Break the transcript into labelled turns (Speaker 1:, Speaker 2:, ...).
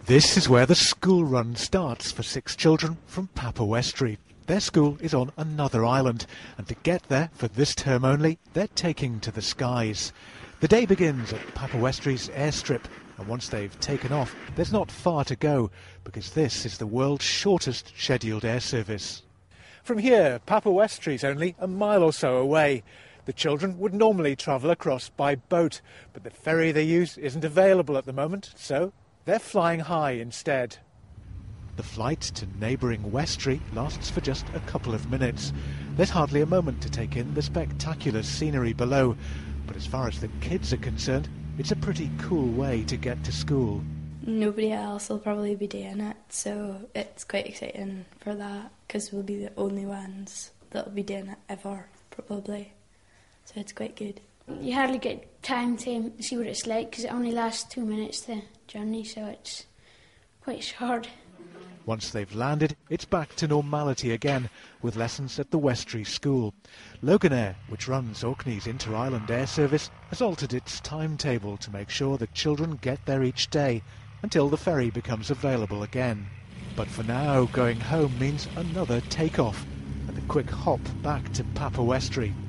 Speaker 1: This is where the school run starts for 6 children from Papa Westry. Their school is on another island, and to get there for this term only, they're taking to the skies. The day begins at Papa Westry's airstrip, and once they've taken off, there's not far to go, because this is the world's shortest scheduled air service. From here, Papa Westry's only a mile or so away. The children would normally travel across by boat, but the ferry they use isn't available at the moment, so they're flying high instead. The flight to neighbouring Westry lasts for just a couple of minutes. There's hardly a moment to take in the spectacular scenery below, but as far as the kids are concerned, it's a pretty cool way to get to school.
Speaker 2: Nobody else will probably be doing it, so it's quite exciting for that, because we'll be the only ones that'll be doing it ever, probably. So it's quite good.
Speaker 3: You hardly get time to see what it's like, because it only lasts 2 minutes, the journey, so it's quite short.
Speaker 1: Once they've landed, it's back to normality again, with lessons at the Westry School. Loganair, which runs Orkney's inter-island air service, has altered its timetable to make sure that children get there each day, until the ferry becomes available again. But for now, going home means another take-off, and a quick hop back to Papa Westry.